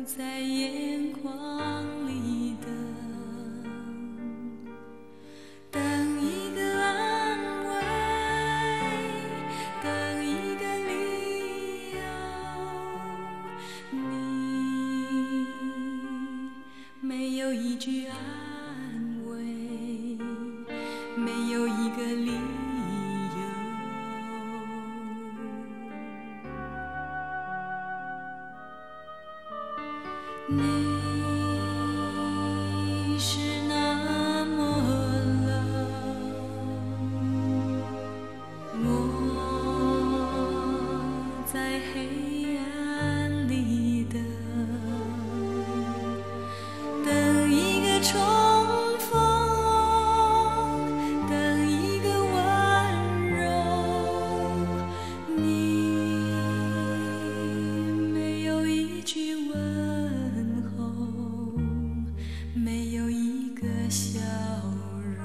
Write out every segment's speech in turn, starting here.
在眼眶里等一个安慰，等一个理由，你没有一句安慰，没有一个理由。你是那么冷，我在黑暗里等一个重逢，等一个温柔，你没有一句问候，没有一个笑容。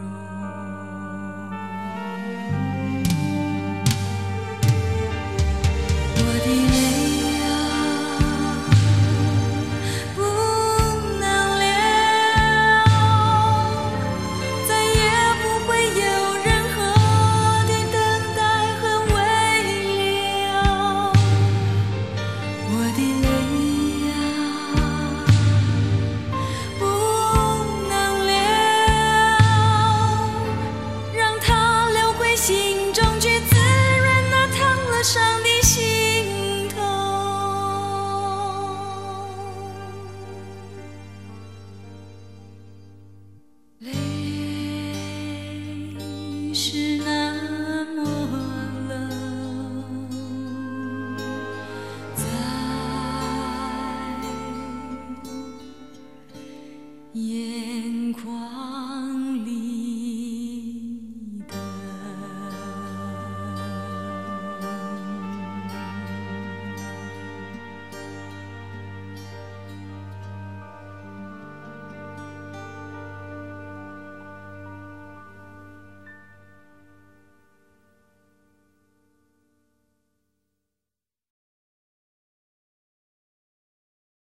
我的泪啊，不能流，再也不会有任何的等待和挽留。我的泪